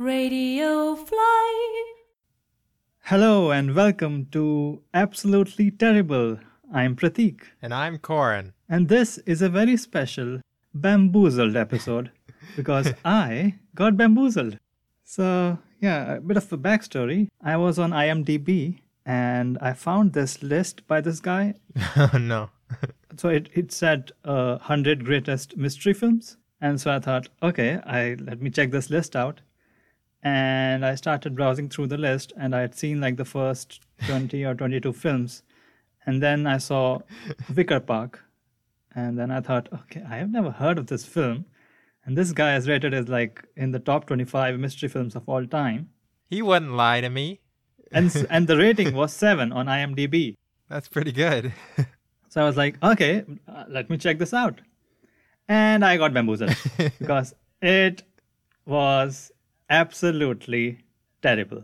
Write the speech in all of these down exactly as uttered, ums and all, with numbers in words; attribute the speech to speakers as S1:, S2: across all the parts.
S1: Radio Fly.
S2: Hello and welcome to Absolutely Terrible. I'm Prateek.
S3: And I'm Corin.
S2: And this is a very special bamboozled episode because I got bamboozled. So, yeah, a bit of a backstory. I was on I M D B and I found this list by this guy.
S3: Oh, no.
S2: So it, it said uh, one hundred greatest mystery films. And so I thought, okay, I let me check this list out. And I started browsing through the list and I had seen like the first twenty or twenty-two films. And then I saw Wicker Park. And then I thought, okay, I have never heard of this film. And this guy is rated as like in the top twenty-five mystery films of all time.
S3: He wouldn't lie to me.
S2: And and the rating was seven on I M D B.
S3: That's pretty good.
S2: So I was like, okay, uh, let me check this out. And I got bamboozled because it was absolutely terrible.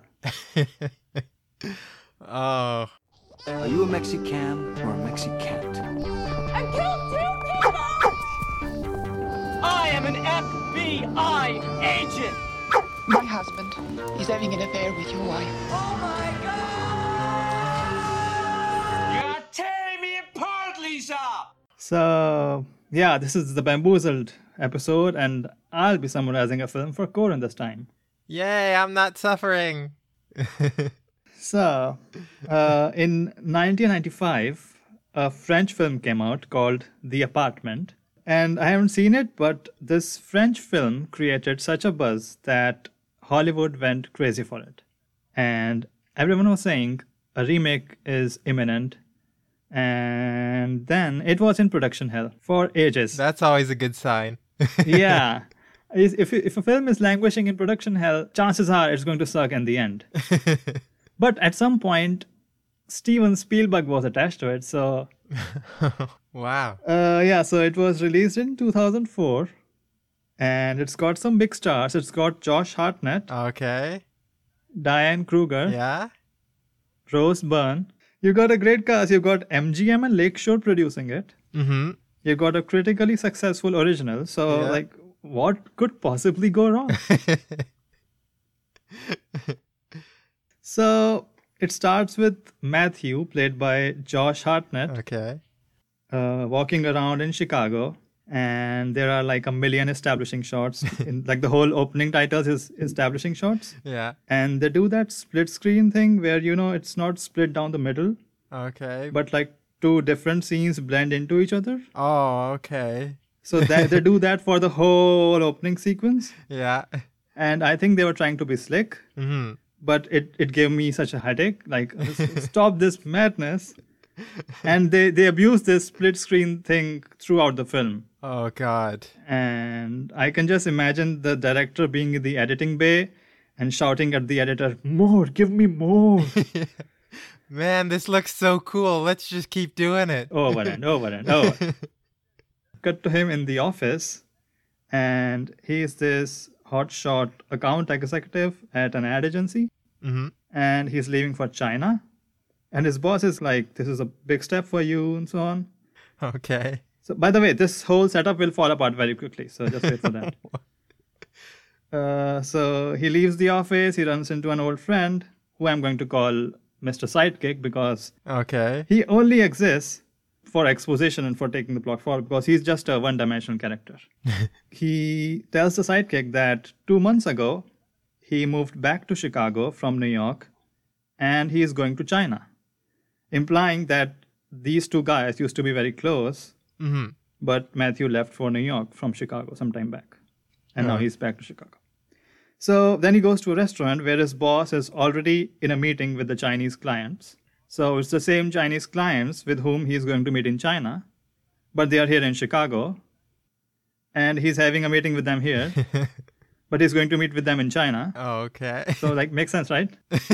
S3: Oh.
S4: Are you a Mexican or a Mexicant?
S1: I killed two people!
S5: I am an F B I agent!
S6: My husband, he's having an affair with your wife.
S5: Oh my God! You're tearing me apart, Lisa!
S2: So, yeah, this is the bamboozled episode, and I'll be summarizing a film for Corin this time.
S3: Yay, I'm not suffering.
S2: So, uh, in nineteen ninety-five, a French film came out called The Apartment. And I haven't seen it, but this French film created such a buzz that Hollywood went crazy for it. And everyone was saying a remake is imminent. And then it was in production hell for ages.
S3: That's always a good sign.
S2: Yeah. If, if a film is languishing in production hell, chances are it's going to suck in the end. But at some point, Steven Spielberg was attached to it, so...
S3: Wow.
S2: Uh, yeah, so it was released in two thousand four, and it's got some big stars. It's got Josh Hartnett,
S3: Okay.
S2: Diane Kruger,
S3: Yeah?
S2: Rose Byrne. You got a great cast. You've got M G M and Lakeshore producing it.
S3: Mm-hmm.
S2: You've got a critically successful original. So,
S3: Yeah.
S2: like, what could possibly go wrong? So, it starts with Matthew, played by Josh Hartnett,
S3: Okay.
S2: uh, walking around in Chicago. And there are like a million establishing shots. in, like the whole opening titles is establishing shots.
S3: Yeah.
S2: And they do that split screen thing where, you know, it's not split down the middle,
S3: Okay.
S2: but like two different scenes blend into each other.
S3: Oh, okay.
S2: So that, they do that for the whole opening sequence.
S3: Yeah.
S2: And I think they were trying to be slick,
S3: Mm-hmm.
S2: but it, it gave me such a headache. Like, s- stop this madness. And they, they abuse this split screen thing throughout the film.
S3: Oh, God.
S2: And I can just imagine the director being in the editing bay and shouting at the editor, more, give me more.
S3: Man, this looks so cool. Let's just keep doing it.
S2: over and over and over. Cut to him in the office, and he's this hotshot account executive at an ad agency,
S3: Mm-hmm.
S2: and he's leaving for China. And his boss is like, this is a big step for you, and so on.
S3: Okay.
S2: So, by the way, this whole setup will fall apart very quickly, so just wait for that. Uh, so he leaves the office, he runs into an old friend, who I'm going to call Mister Sidekick, because
S3: Okay.
S2: he only exists for exposition and for taking the plot forward, because he's just a one-dimensional character. He tells the sidekick that two months ago, he moved back to Chicago from New York, and he is going to China, implying that these two guys used to be very close,
S3: Mm-hmm.
S2: but Matthew left for New York from Chicago some time back, and now
S3: Right.
S2: he's back to Chicago. So then he goes to a restaurant where his boss is already in a meeting with the Chinese clients. So it's the same Chinese clients with whom he's going to meet in China, but they are here in Chicago, and he's having a meeting with them here, but he's going to meet with them in China.
S3: Okay.
S2: So, like, makes sense, right?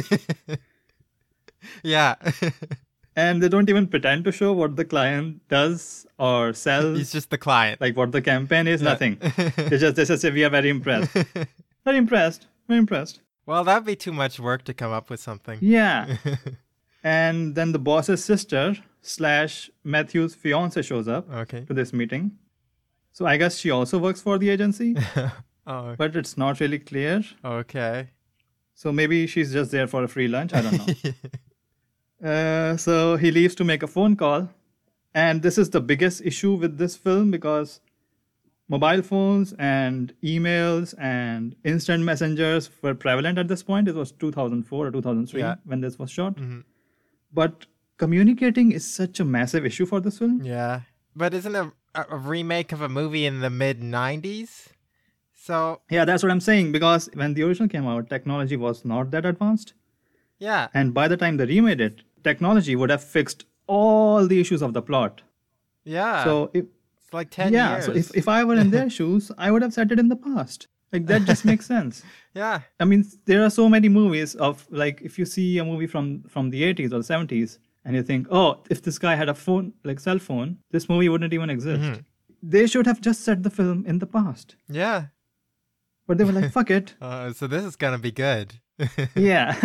S3: Yeah.
S2: And they don't even pretend to show what the client does or sells.
S3: He's just the client.
S2: Like what the campaign is, nothing. They just they just say we are very impressed. Very impressed. Very impressed.
S3: Well, that'd be too much work to come up with something.
S2: Yeah. And then the boss's sister slash Matthew's fiance shows up
S3: Okay.
S2: to this meeting. So I guess she also works for the agency.
S3: Oh,
S2: but it's not really clear.
S3: okay.
S2: So maybe she's just there for a free lunch. I don't know. uh, so he leaves to make a phone call. And this is the biggest issue with this film because mobile phones and emails and instant messengers were prevalent at this point. It was two thousand four or two thousand three
S3: Yeah.
S2: when this was shot.
S3: Mm-hmm.
S2: But communicating is such a massive issue for this film.
S3: Yeah. But isn't it a, a remake of a movie in the mid nineties? So,
S2: Yeah, that's what I'm saying because when the original came out, technology was not that advanced.
S3: yeah.
S2: And by the time they remade it, technology would have fixed all the issues of the plot.
S3: Yeah.
S2: So if
S3: it's like ten
S2: yeah,
S3: years.
S2: so if, if I were in their shoes, I would have set it in the past. Like that just makes sense.
S3: yeah.
S2: I mean, there are so many movies of like if you see a movie from from the eighties or the seventies and you think, oh, if this guy had a phone like cell phone, this movie wouldn't even exist.
S3: Mm-hmm.
S2: They should have just set the film in the past.
S3: Yeah.
S2: But they were like, fuck it.
S3: Uh, so this is going to be good.
S2: Yeah.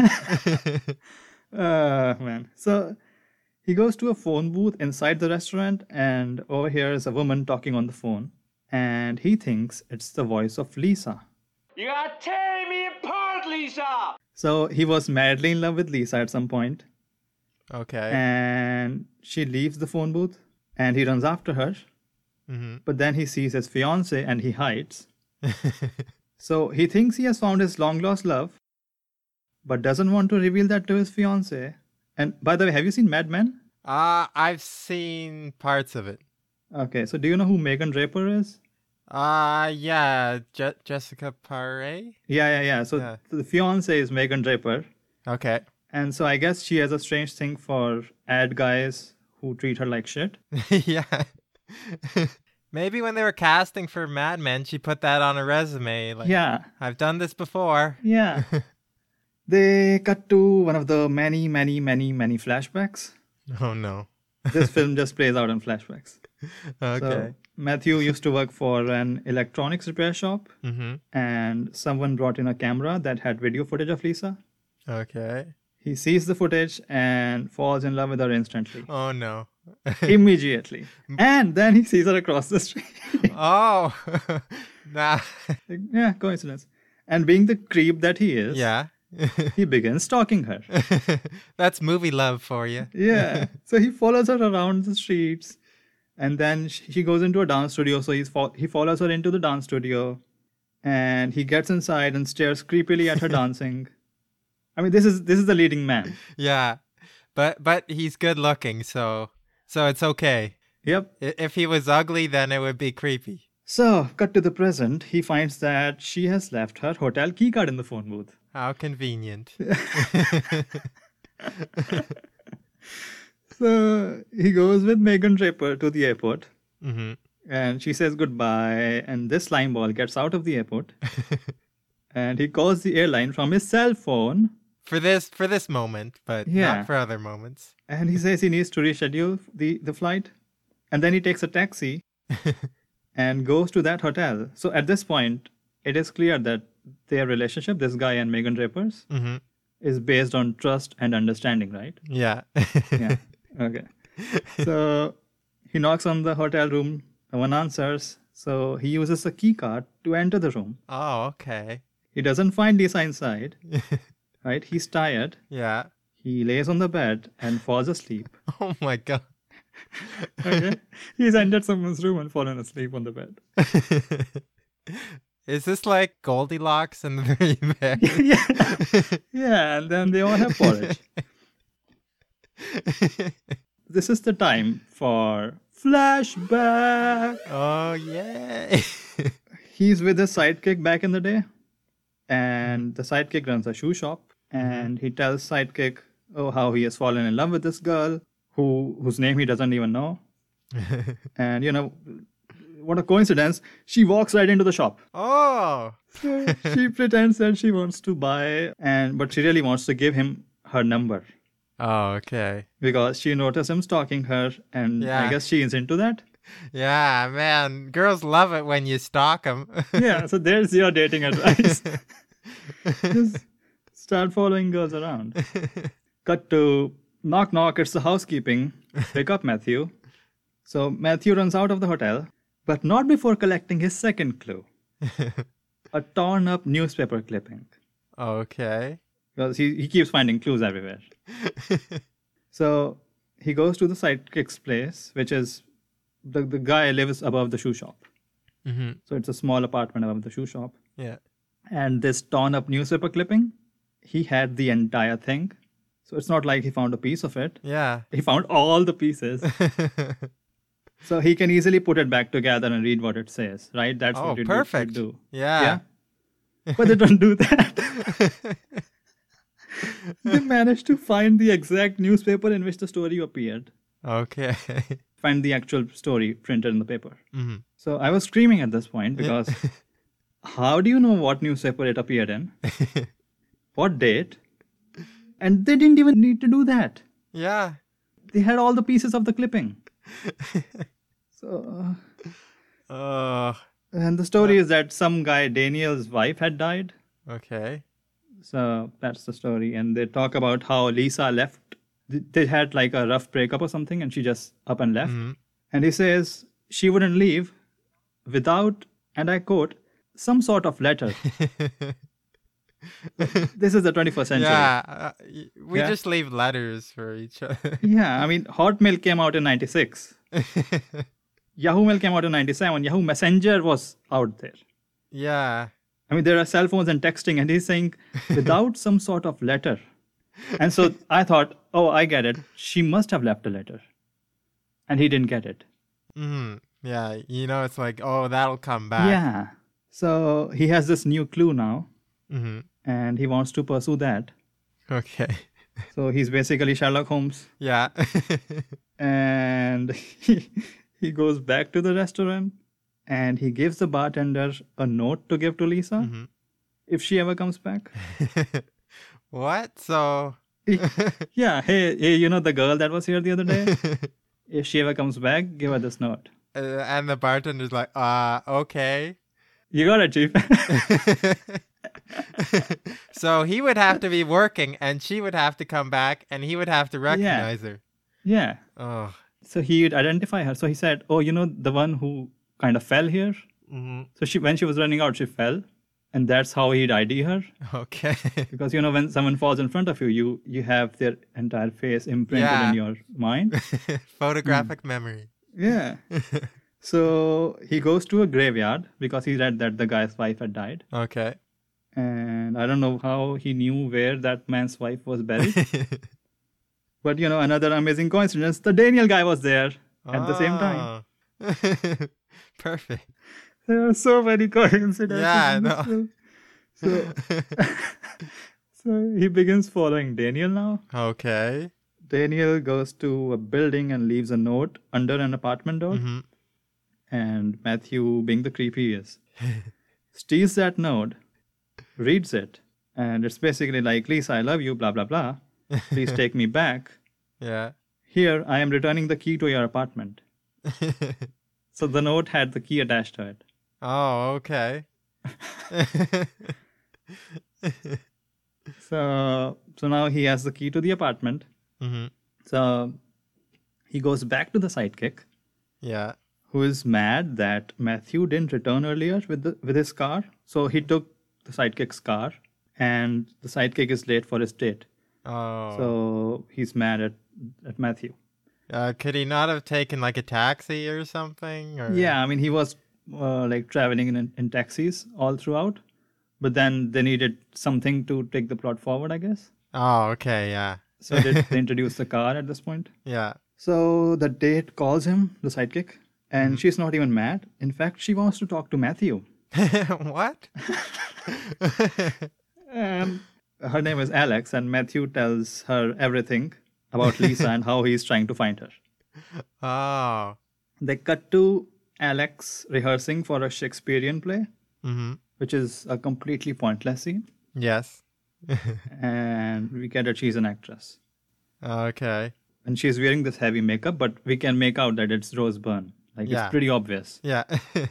S2: uh man. So he goes to a phone booth inside the restaurant and overhears a woman talking on the phone. And he thinks it's the voice of Lisa.
S5: You are tearing me apart, Lisa!
S2: So he was madly in love with Lisa at some point,
S3: Okay.
S2: and she leaves the phone booth and he runs after her.
S3: Mm-hmm.
S2: But then he sees his fiance and he hides. So he thinks he has found his long lost love, but doesn't want to reveal that to his fiance. And by the way, have you seen Mad Men?
S3: Uh, I've seen parts of it.
S2: Okay, so do you know who Megan Draper is?
S3: Uh, yeah. Je- Jessica Paré?
S2: Yeah, yeah, yeah. So
S3: Yeah.
S2: the fiance is Megan Draper.
S3: Okay.
S2: And so I guess she has a strange thing for ad guys who treat her like shit.
S3: yeah. Maybe when they were casting for Mad Men, she put that on her resume. Like,
S2: Yeah,
S3: I've done this before.
S2: yeah. They cut to one of the many, many, many, many flashbacks.
S3: Oh, no.
S2: This film just plays out in flashbacks.
S3: Okay.
S2: So Matthew used to work for an electronics repair shop,
S3: Mm-hmm.
S2: and someone brought in a camera that had video footage of Lisa.
S3: Okay.
S2: He sees the footage and falls in love with her instantly,
S3: Oh, no.
S2: immediately. And then he sees her across the street.
S3: oh. nah.
S2: Like, yeah, coincidence. And being the creep that he is,
S3: yeah.
S2: he begins stalking her.
S3: That's movie love for you.
S2: Yeah. So he follows her around the streets, and then sh- she goes into a dance studio. So he's fo- he follows her into the dance studio, and he gets inside and stares creepily at her dancing. I mean, this is this is the leading man.
S3: Yeah. But but he's good looking, so so it's okay.
S2: Yep.
S3: I- If he was ugly, then it would be creepy.
S2: So, cut to the present. He finds that she has left her hotel keycard in the phone booth.
S3: How convenient.
S2: So he goes with Megan Draper to the airport,
S3: Mm-hmm.
S2: and she says goodbye. And this slime ball gets out of the airport, and he calls the airline from his cell phone.
S3: For this for this moment, but
S2: Yeah.
S3: not for other moments.
S2: And he says he needs to reschedule the, the flight. And then he takes a taxi and goes to that hotel. So at this point, it is clear that their relationship, this guy and Megan Draper's,
S3: Mm-hmm.
S2: is based on trust and understanding, right?
S3: Yeah.
S2: Yeah. Okay. So he knocks on the hotel room. No one answers. So he uses a key card to enter the room.
S3: Oh, okay.
S2: He doesn't find Lisa inside, right? He's tired.
S3: Yeah.
S2: He lays on the bed and falls asleep.
S3: Oh my god.
S2: Okay. He's entered someone's room and fallen asleep on the bed.
S3: Is this like Goldilocks and the Three Bears?
S2: Yeah. Yeah, and then they all have porridge. This is the time for flashback.
S3: Oh, yay.
S2: He's with his sidekick back in the day, and the sidekick runs a shoe shop, and he tells sidekick, oh, how he has fallen in love with this girl who whose name he doesn't even know. And you know, what a coincidence, she walks right into the shop.
S3: Oh.
S2: She pretends that she wants to buy, and but she really wants to give him her number
S3: Oh, okay.
S2: because she noticed him stalking her, and I
S3: Yeah.
S2: guess she is into that.
S3: Yeah, man. Girls love it when you stalk them.
S2: Yeah, so there's your dating advice. Just start following girls around. Cut to knock knock, it's the housekeeping. Pick up Matthew. So Matthew runs out of the hotel, but not before collecting his second clue. a torn up newspaper clipping.
S3: Okay.
S2: Because he, he keeps finding clues everywhere. So he goes to the sidekick's place, which is the, the guy lives above the shoe shop.
S3: Mm-hmm.
S2: So it's a small apartment above the shoe shop.
S3: Yeah.
S2: And this torn up newspaper clipping, he had the entire thing. So it's not like he found a piece of it.
S3: Yeah.
S2: He found all the pieces. So he can easily put it back together and read what it says, right? That's
S3: Oh,
S2: what it
S3: perfect.
S2: do.
S3: Yeah.
S2: Yeah. But they don't do that. They managed to find the exact newspaper in which the story appeared.
S3: Okay.
S2: Find the actual story printed in the paper.
S3: Mm-hmm.
S2: So I was screaming at this point because how do you know what newspaper it appeared in? What date? And they didn't even need to do that.
S3: Yeah.
S2: They had all the pieces of the clipping. So,
S3: Uh,
S2: and the story is that some guy, Daniel's wife, had died.
S3: okay.
S2: So that's the story. And they talk about how Lisa left. They had like a rough breakup or something, and she just up and left.
S3: Mhm.
S2: And he says she wouldn't leave without, and I quote, some sort of letter. This is the twenty-first century.
S3: Yeah. Uh, y- we
S2: Yeah.
S3: just leave letters for each other.
S2: Yeah, I mean, Hotmail came out in ninety-six. Yahoo Mail came out in ninety-seven. Yahoo Messenger was out there.
S3: Yeah.
S2: I mean, there are cell phones and texting, and he's saying without some sort of letter. And so I thought, oh, I get it. She must have left a letter. And he didn't get it.
S3: Hmm. Yeah. You know, it's like, oh, that'll come back.
S2: Yeah. So he has this new clue now,
S3: Mm-hmm.
S2: and he wants to pursue that.
S3: Okay.
S2: So he's basically Sherlock Holmes.
S3: Yeah.
S2: And he, he goes back to the restaurant, and he gives the bartender a note to give to Lisa
S3: Mm-hmm.
S2: if she ever comes back.
S3: What? So.
S2: Yeah, hey, hey, you know the girl that was here the other day? If she ever comes back, give her this note.
S3: Uh, and the bartender's like, uh, okay.
S2: You got it, Chief.
S3: So he would have to be working, and she would have to come back, and he would have to recognize her.
S2: Yeah.
S3: Oh.
S2: So he'd identify her. So he said, oh, you know, the one who kind of fell here?
S3: Mm-hmm.
S2: So she, when she was running out, she fell. And that's how he'd I D her.
S3: Okay.
S2: Because, you know, when someone falls in front of you, you, you have their entire face imprinted
S3: Yeah.
S2: in your mind.
S3: Photographic memory.
S2: Yeah. So he goes to a graveyard because he read that the guy's wife had died.
S3: Okay.
S2: And I don't know how he knew where that man's wife was buried. But, you know, another amazing coincidence, the Daniel guy was there at the same time.
S3: time. Perfect.
S2: There are so many coincidences.
S3: Yeah, I
S2: in this
S3: know.
S2: film. So, so he begins following Daniel now.
S3: Okay.
S2: Daniel goes to a building and leaves a note under an apartment door.
S3: Mm-hmm.
S2: And Matthew, being the creepy he is, steals that note, reads it, and it's basically like, Lisa, I love you, blah, blah, blah. Please take me back.
S3: Yeah.
S2: Here, I am returning the key to your apartment. So the note had the key attached to it.
S3: Oh, okay.
S2: So, so now he has the key to the apartment.
S3: Mm-hmm.
S2: So he goes back to the sidekick,
S3: Yeah.
S2: who is mad that Matthew didn't return earlier with the with his car. So he took the sidekick's car, and the sidekick is late for his date.
S3: Oh.
S2: So he's mad at, at Matthew.
S3: Uh, could he not have taken like a taxi or something? Or...
S2: Yeah, I mean, he was uh, like traveling in, in taxis all throughout, but then they needed something to take the plot forward, I guess.
S3: Oh, okay. Yeah.
S2: So they, they introduced the car at this point.
S3: Yeah.
S2: So the date calls him, the sidekick, and she's not even mad. In fact, she wants to talk to Matthew.
S3: What?
S2: And her name is Alex, and Matthew tells her everything about Lisa and how he's trying to find her.
S3: Oh.
S2: They cut to Alex rehearsing for a Shakespearean play,
S3: Mm-hmm.
S2: which is a completely pointless scene.
S3: Yes.
S2: And we get that she's an actress.
S3: Okay.
S2: And she's wearing this heavy makeup, but we can make out that it's Rose Byrne. Like,
S3: Yeah.
S2: it's pretty obvious.
S3: Yeah.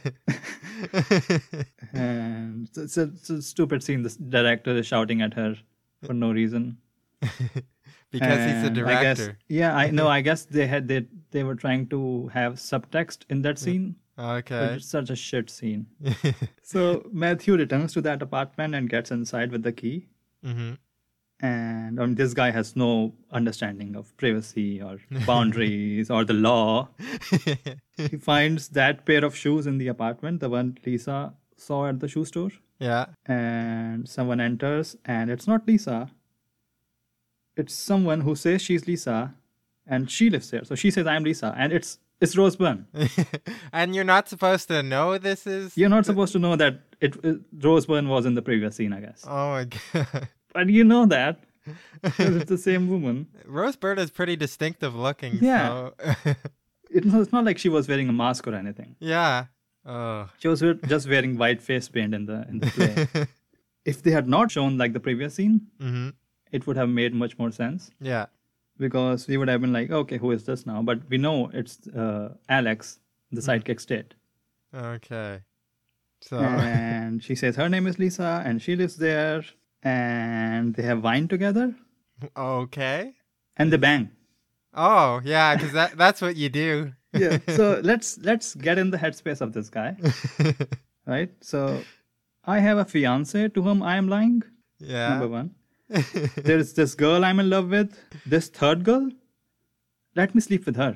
S2: And it's, it's, a, it's a stupid scene. This director is shouting at her for no reason.
S3: Because he's a
S2: And I guess,
S3: director.
S2: yeah, I know. I guess they had they they were trying to have subtext in that scene. But
S3: Okay.
S2: it's such a shit scene. So Matthew returns to that apartment and gets inside with the key.
S3: Mm-hmm.
S2: And um, this guy has no understanding of privacy or boundaries or the law. He finds that pair of shoes in the apartment, the one Lisa saw at the shoe store.
S3: Yeah.
S2: And someone enters, and it's not Lisa. It's someone who says she's Lisa, and she lives there. So she says, I'm Lisa, and it's it's Rose Byrne.
S3: And you're not supposed to know this is.
S2: You're not supposed to know that it, it Rose Byrne was in the previous scene, I guess.
S3: Oh my god.
S2: But you know that. Because it's the same woman.
S3: Rose Byrne is pretty distinctive looking.
S2: Yeah.
S3: So...
S2: It, it's not like she was wearing a mask or anything.
S3: yeah. Oh.
S2: She was we- just wearing white face paint in the in the play. If they had not shown like the previous scene,
S3: Mm-hmm.
S2: it would have made much more sense.
S3: Yeah.
S2: Because we would have been like, okay, who is this now? But we know it's uh, Alex, the sidekick state.
S3: Okay. So.
S2: And she says her name is Lisa, and she lives there, and they have wine together,
S3: Okay.
S2: and they bang.
S3: Oh yeah, because that that's what you do.
S2: Yeah. So let's let's get in the headspace of this guy, right? So I have a fiance to whom I am lying.
S3: Yeah.
S2: Number one. There's this girl I'm in love with. This third girl. Let me sleep with her.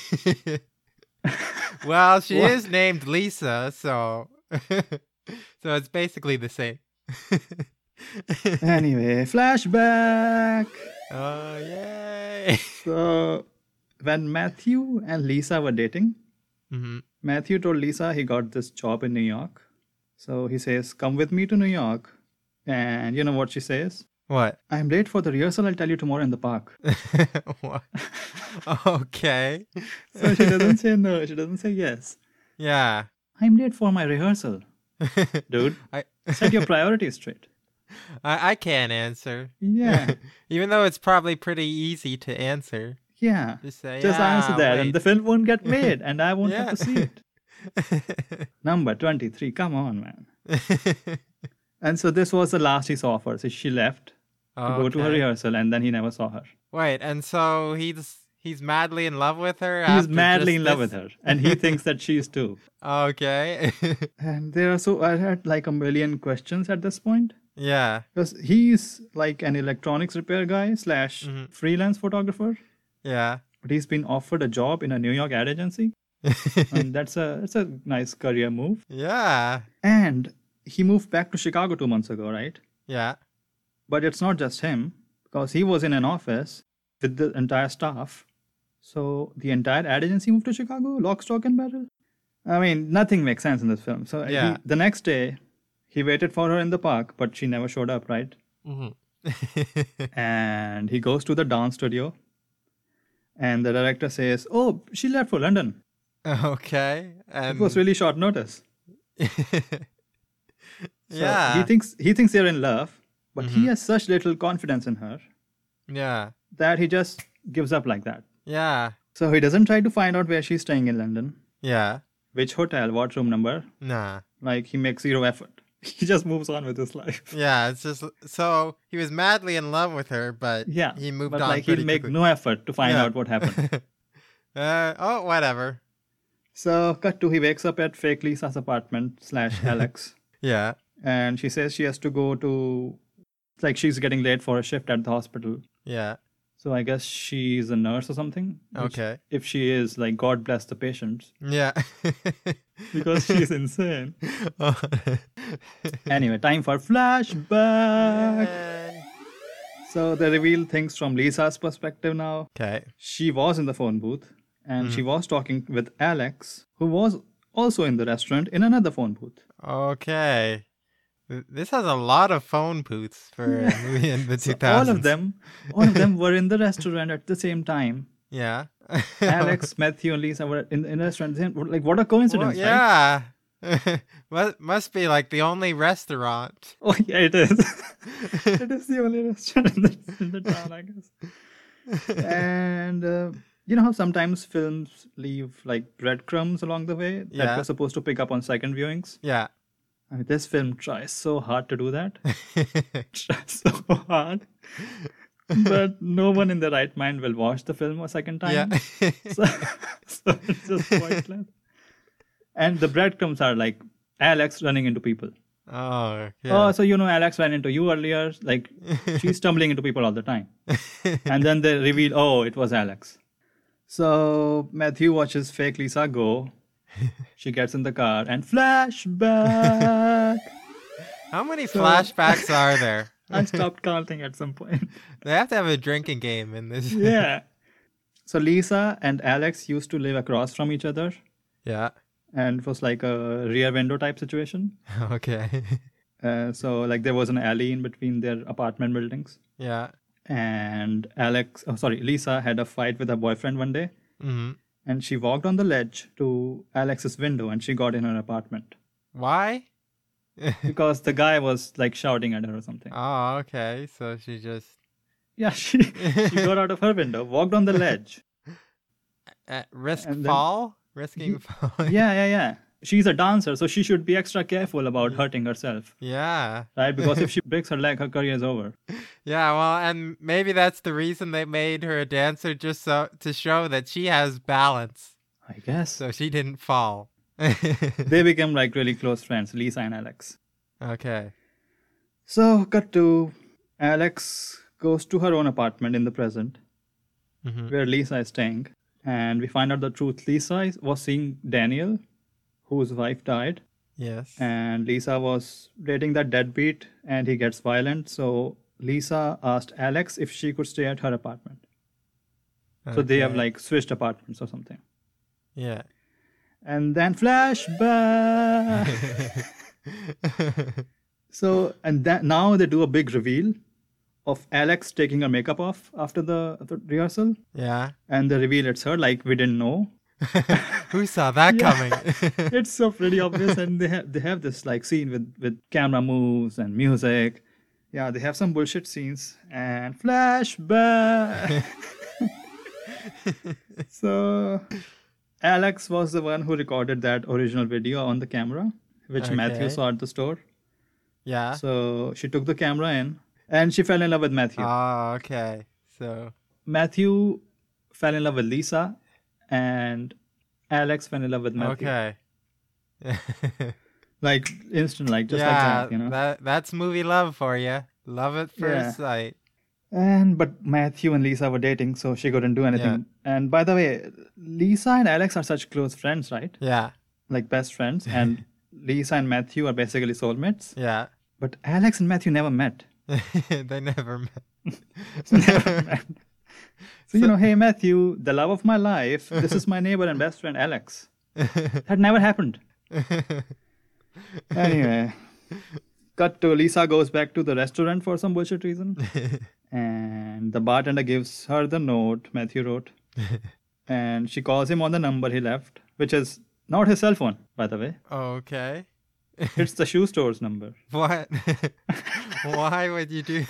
S3: Well, she
S2: What?
S3: is named Lisa, so so it's basically the same.
S2: Anyway, flashback.
S3: Oh yay!
S2: So when Matthew and Lisa were dating,
S3: hmm
S2: Matthew told Lisa he got this job in New York. So he says, come with me to New York. And you know what she says?
S3: What?
S2: I'm late for the rehearsal. I'll tell you tomorrow in the park.
S3: What? Okay.
S2: So she doesn't say no. She doesn't say yes.
S3: Yeah.
S2: I'm late for my rehearsal. Dude,
S3: I,
S2: set your priorities straight.
S3: I I can't answer.
S2: Yeah.
S3: Even though it's probably pretty easy to answer.
S2: Yeah.
S3: Just say,
S2: Just
S3: yeah,
S2: answer that, and
S3: wait."
S2: the film won't get made, and I won't
S3: Yeah.
S2: have to see it. Number twenty-three. Come on, man. And so this was the last he saw of her. So she left to go to her
S3: Okay.
S2: rehearsal, and then he never saw her.
S3: Wait, and so he's he's madly in love with her?
S2: He's
S3: after
S2: madly
S3: just
S2: in love
S3: this-
S2: with her, and he thinks that she is too.
S3: Okay.
S2: And there are so I had like a million questions at this point,
S3: yeah.
S2: because he's like an electronics repair guy slash
S3: Mhm.
S2: freelance photographer,
S3: Yeah.
S2: but he's been offered a job in a New York ad agency, and that's a that's a nice career move.
S3: Yeah.
S2: And he moved back to Chicago two months ago, right?
S3: Yeah.
S2: But it's not just him, because he was in an office with the entire staff. So the entire ad agency moved to Chicago, lock, stock, and barrel. I mean, nothing makes sense in this film. So he-
S3: Yeah.
S2: the next day, he waited for her in the park, but she never showed up, right?
S3: Mm-hmm.
S2: And he goes to the dance studio, and the director says, "Oh, she left for London.
S3: Okay.
S2: It
S3: And
S2: was really short notice." So
S3: yeah.
S2: he thinks he thinks they're in love, but he
S3: Mhm.
S2: has such little confidence in her
S3: yeah.
S2: that he just gives up like that.
S3: Yeah.
S2: So he doesn't try to find out where she's staying in London,
S3: Yeah.
S2: which hotel, what room number.
S3: Nah.
S2: Like, he makes zero effort. He just moves on with his life.
S3: Yeah, it's just so he was madly in love with her, but
S2: Yeah,
S3: he moved
S2: but
S3: on
S2: like
S3: pretty
S2: he'll make
S3: quickly.
S2: no effort to find
S3: Yeah.
S2: out what happened.
S3: uh, oh, whatever.
S2: So, cut to he wakes up at fake Lisa's apartment slash Alex,
S3: Yeah.
S2: and she says she has to go to, like, she's getting late for a shift at the hospital.
S3: Yeah.
S2: So I guess she's a nurse or something. which,
S3: Okay.
S2: If she is, like, God bless the patients,
S3: Yeah.
S2: because she's insane. Anyway, time for flashback.
S3: Yay.
S2: So they reveal things from Lisa's perspective now.
S3: Okay.
S2: She was in the phone booth, and
S3: Mm-hmm.
S2: she was talking with Alex, who was also in the restaurant in another phone booth.
S3: Okay. Th- This has a lot of phone booths for a movie in the
S2: So
S3: two thousands.
S2: all of them, all of them were in the restaurant at the same time.
S3: Yeah.
S2: Alex, Matthew, and Lisa were in, in the restaurant. Like, what a
S3: Well,
S2: coincidence, right?
S3: yeah. must, must be like the only restaurant.
S2: Oh, yeah, it is. It is the only restaurant in the, in the town, I guess. And uh, you know how sometimes films leave like breadcrumbs along the way that
S3: Yeah.
S2: we're supposed to pick up on second viewings?
S3: Yeah.
S2: I mean, this film tries so hard to do that. Tries so hard. But no one in their right mind will watch the film a second time.
S3: yeah.
S2: So, so it's just pointless. And the breadcrumbs are like Alex running into people.
S3: Oh, yeah.
S2: Oh, so you know Alex ran into you earlier. Like, she's stumbling into people all the time. And then they reveal, oh, it was Alex. So Matthew watches fake Lisa go. She gets in the car and flashback.
S3: How many flashbacks are there?
S2: I stopped counting at some point.
S3: They have to have a drinking game in this.
S2: Yeah. So Lisa and Alex used to live across from each other.
S3: Yeah.
S2: And it was like a rear window type situation.
S3: Okay.
S2: Uh, so like there was an alley in between their apartment buildings.
S3: Yeah.
S2: And Alex, oh sorry, Lisa had a fight with her boyfriend one day.
S3: Mm-hmm.
S2: And she walked on the ledge to Alex's window and she got in her apartment.
S3: Why?
S2: Because the guy was like shouting at her or something.
S3: Oh, okay. So she just
S2: Yeah, she, she got out of her window, walked on the ledge.
S3: at risk
S2: And then-
S3: fall, risking fall.
S2: Yeah, yeah, yeah. She's a dancer, so she should be extra careful about hurting herself,
S3: Yeah.
S2: right? Because if she breaks her leg, her career is over.
S3: Yeah, well, and maybe that's the reason they made her a dancer, just so to show that she has balance,
S2: I guess.
S3: so she didn't fall.
S2: They become like really close friends, Lisa and Alex.
S3: Okay.
S2: So, cut to Alex goes to her own apartment in the present,
S3: Mhm.
S2: where Lisa is staying. And we find out the truth. Lisa is, was seeing Daniel, whose wife died.
S3: Yes.
S2: And Lisa was dating that deadbeat and he gets violent. So Lisa asked Alex if she could stay at her apartment. So they have
S3: Okay.
S2: like switched apartments or something.
S3: Yeah.
S2: And then flashback. So, and that now they do a big reveal of Alex taking her makeup off after the, the rehearsal.
S3: Yeah.
S2: And they reveal it's her, like we didn't know.
S3: Who saw that
S2: Yeah.
S3: coming?
S2: It's so pretty obvious, and they have they have this like scene with with camera moves and music. Yeah, they have some bullshit scenes and flashback. So Alex was the one who recorded that original video on the camera, which Matthew
S3: Okay.
S2: saw at the store.
S3: Yeah.
S2: So she took the camera in and she fell in love with Matthew.
S3: Oh, okay. So,
S2: Matthew fell in love with Lisa, and Alex fell in love with Matthew.
S3: okay.
S2: Like instant, like just
S3: yeah,
S2: like that, you know.
S3: that, that's movie love for you. Love at first
S2: Yeah.
S3: sight.
S2: And but Matthew and Lisa were dating, so she couldn't do anything. And by the way, Lisa and Alex are such close friends, right?
S3: Yeah.
S2: Like best friends. And Lisa and Matthew are basically soulmates.
S3: Yeah.
S2: But Alex and Matthew never met.
S3: They never met.
S2: Never met. So, you know, hey Matthew, the love of my life, this is my neighbor and best friend Alex. That never happened. Anyway, cut to Lisa goes back to the restaurant for some bullshit reason. And the bartender gives her the note Matthew wrote. And she calls him on the number he left, which is not his cell phone, by the way.
S3: Okay.
S2: It's the shoe store's number.
S3: What? Why would you do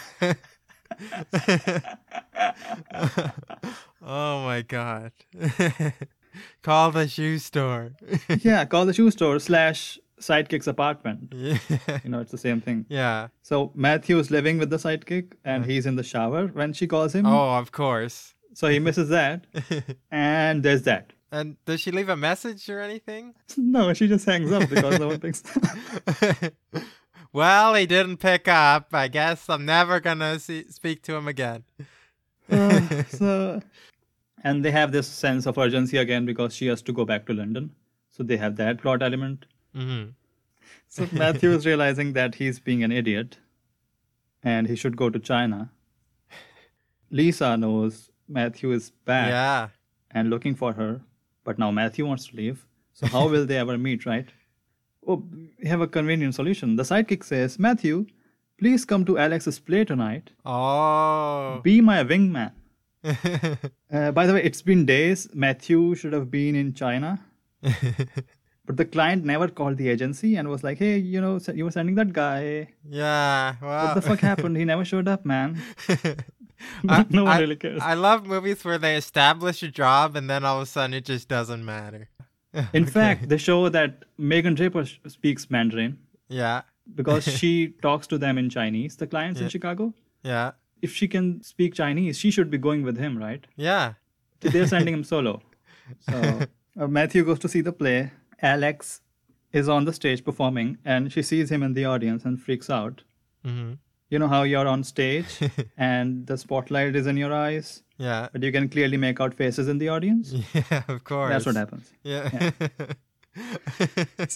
S3: Oh my god. Call the shoe store.
S2: Yeah, call the shoe store slash sidekick's apartment.
S3: Yeah.
S2: You know, it's the same thing.
S3: Yeah.
S2: So Matthew is living with the sidekick and he's in the shower when she calls him.
S3: Oh, of course.
S2: So he misses that. And there's that.
S3: And does she leave a message or anything?
S2: No, she just hangs up because no one picks up.
S3: Well, he didn't pick up. I guess I'm never gonna see, speak to him again.
S2: Uh, so, and they have this sense of urgency again because she has to go back to London. So they have that plot element.
S3: Mm-hmm.
S2: So Matthew is realizing that he's being an idiot and he should go to China. Lisa knows Matthew is back
S3: Yeah.
S2: and looking for her, but now Matthew wants to leave. So how will they ever meet, right? Oh, we have a convenient solution. The sidekick says, Matthew, please come to Alex's play tonight.
S3: Oh.
S2: Be my wingman. Uh, by the way, it's been days. Matthew should have been in China. But the client never called the agency and was like, hey, you know, you were sending that guy.
S3: Yeah. Well.
S2: What the fuck happened? He never showed up, man.
S3: I-
S2: No one
S3: I-
S2: really cares.
S3: I love movies where they establish a job and then all of a sudden it just doesn't matter.
S2: In
S3: Okay.
S2: fact, they show that Megan Draper sh- speaks Mandarin
S3: Yeah.
S2: because she talks to them in Chinese, the clients in
S3: Yeah.
S2: Chicago.
S3: Yeah.
S2: If she can speak Chinese, she should be going with him, right?
S3: Yeah.
S2: They're sending him solo. So uh, Matthew goes to see the play, Alex is on the stage performing and she sees him in the audience and freaks out.
S3: Mm-hmm.
S2: You know how you're on stage and the spotlight is in your eyes,
S3: Yeah.
S2: but you can clearly make out faces in the audience?
S3: Yeah, of course.
S2: That's what happens.
S3: Yeah.
S2: So,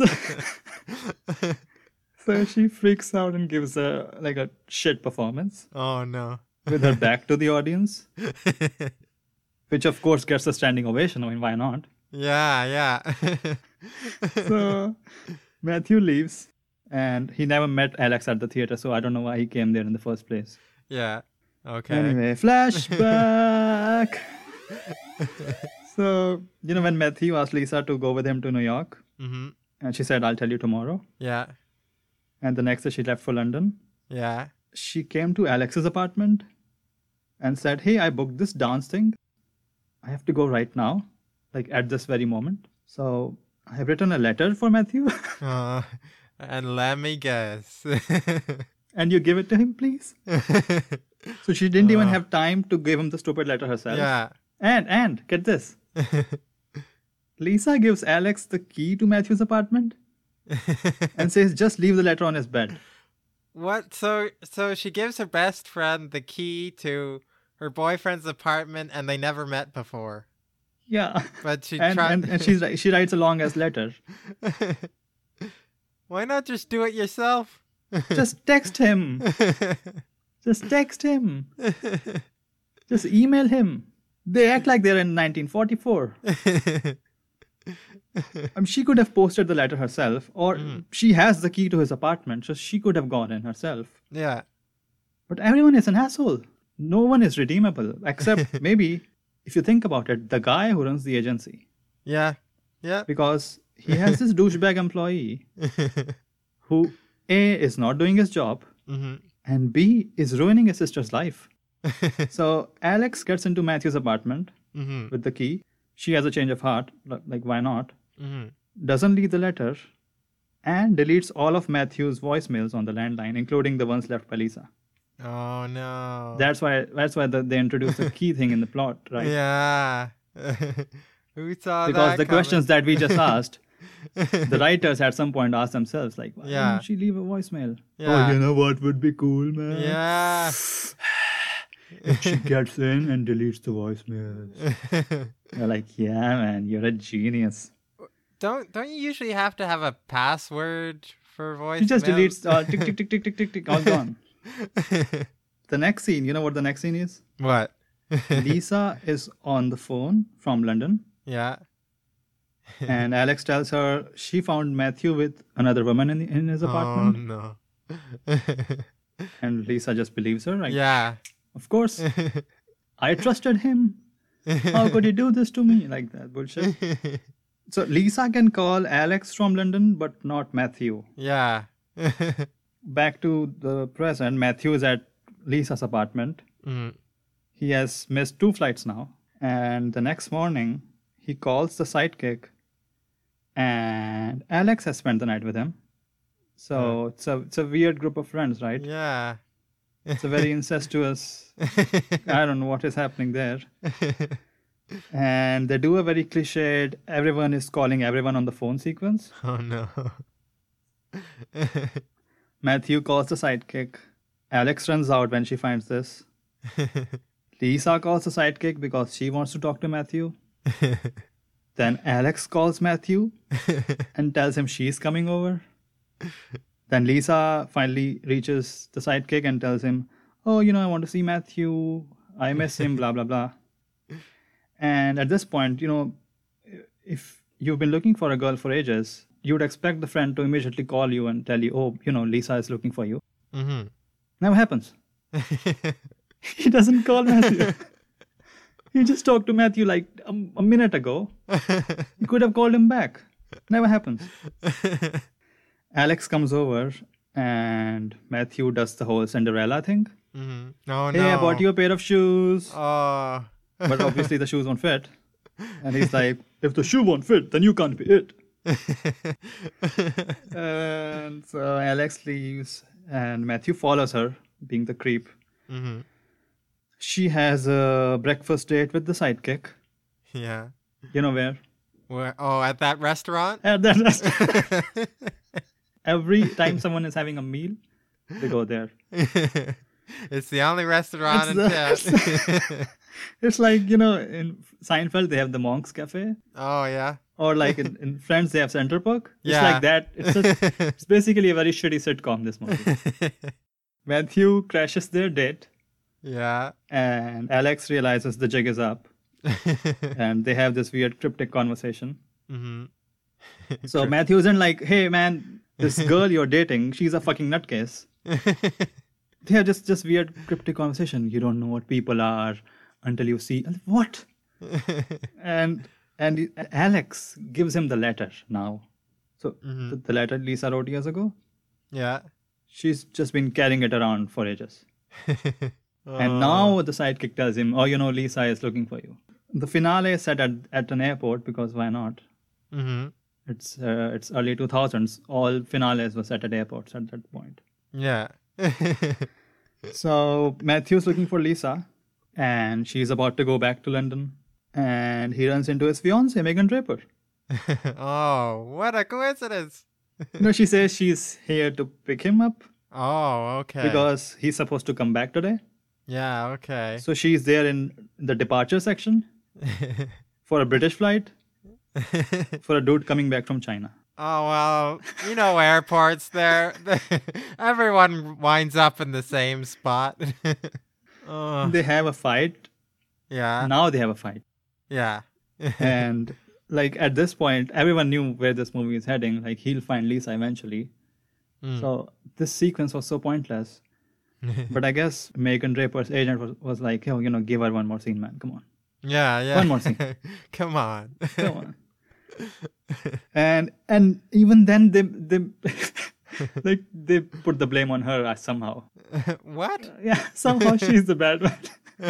S2: so she freaks out and gives a like a shit performance
S3: Oh, no.
S2: with her back to the audience, which of course gets a standing ovation. I mean, why not?
S3: Yeah, yeah.
S2: So Matthew leaves and he never met Alex at the theater, so I don't know why he came there in the first place.
S3: Yeah. Okay.
S2: Anyway, flashback. So, you know, when Matthew asked Lisa to go with him to New York,
S3: Mm-hmm.
S2: and she said, I'll tell you tomorrow.
S3: Yeah.
S2: And the next day she left for London.
S3: Yeah.
S2: She came to Alex's apartment and said, hey, I booked this dance thing. I have to go right now, like at this very moment. So I have written a letter for Matthew.
S3: Uh, and let me guess.
S2: And you give it to him, please. So she didn't even
S3: Uh.
S2: have time to give him the stupid letter herself.
S3: Yeah.
S2: And, and, get this. Lisa gives Alex the key to Matthew's apartment and says, just leave the letter on his bed.
S3: What? So, so she gives her best friend the key to her boyfriend's apartment, and they never met before.
S2: Yeah.
S3: But she
S2: And,
S3: tried.
S2: and, and she's, she writes a long ass letter.
S3: Why not just do it yourself?
S2: Just text him. Just text him. Just email him. They act like they're in nineteen forty-four. I mean, she could have posted the letter herself, or she has the key to his apartment, so she could have gone in herself.
S3: Yeah.
S2: But everyone is an asshole. No one is redeemable, except maybe, if you think about it, the guy who runs the agency.
S3: Yeah. Yeah.
S2: Because he has this douchebag employee who, A, is not doing his job,
S3: Mm-hmm.
S2: and B, is ruining his sister's life. So Alex gets into Matthew's apartment
S3: Mm-hmm.
S2: with the key. She has a change of heart, li- like why not?
S3: Mm-hmm.
S2: Doesn't leave the letter, and deletes all of Matthew's voicemails on the landline, including the ones left by Lisa.
S3: Oh no.
S2: That's why. That's why the, they introduced the key thing in the plot, right?
S3: Yeah. Who saw
S2: Because
S3: that
S2: the
S3: coming?
S2: questions that we just asked, the writers at some point asked themselves, like, why
S3: Yeah.
S2: didn't she leave a voicemail?
S3: Yeah.
S2: Oh, you know what would be cool, man?
S3: Yeah.
S2: If she gets in and deletes the voicemails. They're like, yeah, man, you're a genius.
S3: Don't don't you usually have to have a password for voice?
S2: She just deletes all tick, tick, tick, tick, tick, tick, tick, all gone. The next scene, you know what the next scene is?
S3: What?
S2: Lisa is on the phone from London,
S3: Yeah.
S2: and Alex tells her she found Matthew with another woman in, in his apartment.
S3: Oh no.
S2: And Lisa just believes her, right?
S3: Yeah.
S2: Of course. I trusted him. How could he do this to me? Like that bullshit. So Lisa can call Alex from London, but not Matthew.
S3: Yeah.
S2: Back to the present, Matthew is at Lisa's apartment.
S3: Mm.
S2: He has missed two flights now. And the next morning, he calls the sidekick. And Alex has spent the night with him. So it's a it's a weird group of friends, right?
S3: Yeah.
S2: It's a very incestuous. I don't know what is happening there. And they do a very cliched, everyone is calling everyone on the phone sequence.
S3: Oh no.
S2: Matthew calls the sidekick. Alex runs out when she finds this. Lisa calls the sidekick because she wants to talk to Matthew. Then Alex calls Matthew and tells him she's coming over. Then Lisa finally reaches the sidekick and tells him, oh, you know, I want to see Matthew. I miss him, blah, blah, blah. And at this point, you know, if you've been looking for a girl for ages, you would expect the friend to immediately call you and tell you, oh, you know, Lisa is looking for you.
S3: Mm-hmm.
S2: Never happens. He doesn't call Matthew. He just talked to Matthew like a, a minute ago. He could have called him back. Never happens. Alex comes over and Matthew does the whole Cinderella thing.
S3: Mm-hmm. Oh
S2: Hey,
S3: no.
S2: I bought you a pair of shoes.
S3: Oh.
S2: But obviously the shoes won't fit. And he's like, if the shoe won't fit, then you can't be it. And so Alex leaves and Matthew follows her, being the creep.
S3: Mm-hmm.
S2: She has a breakfast date with the sidekick.
S3: Yeah.
S2: You know where?
S3: Where, oh, at that restaurant?
S2: At that restaurant. Every time someone is having a meal, they go there.
S3: It's the only restaurant
S2: It's
S3: in town.
S2: It's like, you know, in Seinfeld, they have the Monk's Cafe.
S3: Oh, yeah.
S2: Or like in, in Friends, they have Center Park. It's
S3: Yeah.
S2: like that. It's, a, it's basically a very shitty sitcom, this movie. Matthew crashes their date,
S3: Yeah.
S2: and Alex realizes the jig is up. And they have this weird cryptic conversation.
S3: hmm
S2: So Matthew isn't like, hey, man, this girl you're dating, she's a fucking nutcase. They have just, just weird cryptic conversation. You don't know what people are until you see. What? and and Alex gives him the letter now. So
S3: Mhm.
S2: the, the letter Lisa wrote years ago,
S3: Yeah.
S2: she's just been carrying it around for ages.
S3: Oh.
S2: And now the sidekick tells him, oh, you know, Lisa is looking for you. The finale is set at, at an airport because why not?
S3: hmm
S2: It's uh, it's early two thousands. All finales were set at airports at that point.
S3: Yeah.
S2: So Matthew's looking for Lisa, and she's about to go back to London, and he runs into his fiancée, Megan Draper.
S3: Oh, what a coincidence.
S2: No, she says she's here to pick him up
S3: Oh, okay.
S2: because he's supposed to come back today.
S3: Yeah, okay.
S2: So she's there in the departure section for a British flight for a dude coming back from China.
S3: Oh, well, you know, airports, there, everyone winds up in the same spot. Oh,
S2: They have a fight.
S3: yeah,
S2: Now they have a fight.
S3: yeah.
S2: And like at this point, everyone knew where this movie is heading. Like he'll find Lisa eventually.
S3: Mm.
S2: So this sequence was so pointless. But I guess Megan Draper's agent was, was like, oh, you know, give her one more scene, man. Come on.
S3: Yeah, yeah.
S2: One more scene.
S3: Come on.
S2: Come on. and and even then they they like they put the blame on her as somehow.
S3: What?
S2: Yeah, somehow she's the bad one.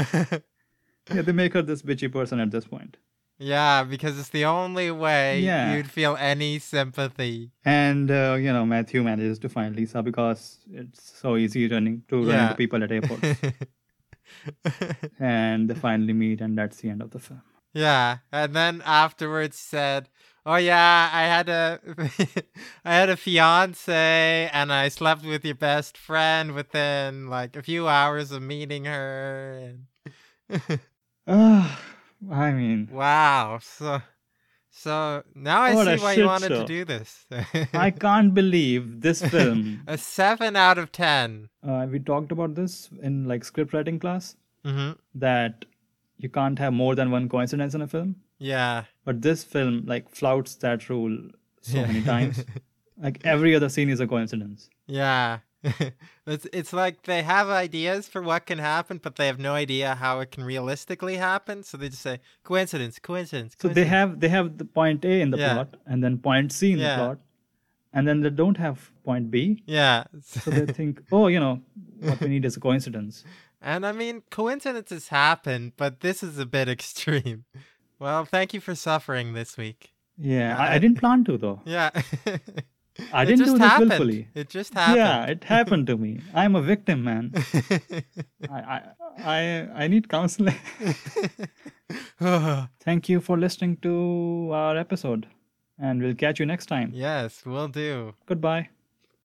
S2: Yeah, they make her this bitchy person at this point.
S3: Yeah, because it's the only way
S2: Yeah.
S3: you'd feel any sympathy.
S2: And uh, you know, Matthew manages to find Lisa because it's so easy running to run
S3: Yeah.
S2: into people at airports. And they finally meet, and that's the end of the film.
S3: Yeah, and then afterwards said, "Oh yeah, I had a, I had a fiance, and I slept with your best friend within like a few hours of meeting her." And
S2: Ah, I mean,
S3: wow, so, so now I
S2: What a
S3: see why
S2: shit
S3: you wanted
S2: show.
S3: to do this.
S2: I can't believe this film.
S3: A seven out of ten.
S2: Uh, we talked about this in like script writing class
S3: Mm-hmm.
S2: that you can't have more than one coincidence in a film.
S3: Yeah.
S2: But this film like flouts that rule so
S3: Yeah.
S2: many times. Like every other scene is a coincidence.
S3: Yeah. it's it's like they have ideas for what can happen, but they have no idea how it can realistically happen. So they just say coincidence, coincidence.
S2: So they
S3: coincidence."
S2: have they have the point A in the
S3: Yeah.
S2: plot and then point C in
S3: Yeah.
S2: the plot, and then they don't have point B.
S3: Yeah.
S2: So they think, oh, you know, what we need is a coincidence.
S3: And I mean, coincidences happen, but this is a bit extreme. Well, thank you for suffering this week.
S2: Yeah, I, I didn't plan to though.
S3: Yeah.
S2: I
S3: It
S2: didn't
S3: just
S2: do this
S3: happened.
S2: willfully.
S3: It just happened.
S2: Yeah, it happened to me. I'm a victim, man. I I I, I need counseling. Thank you for listening to our episode, and we'll catch you next time.
S3: Yes, will do.
S2: Goodbye.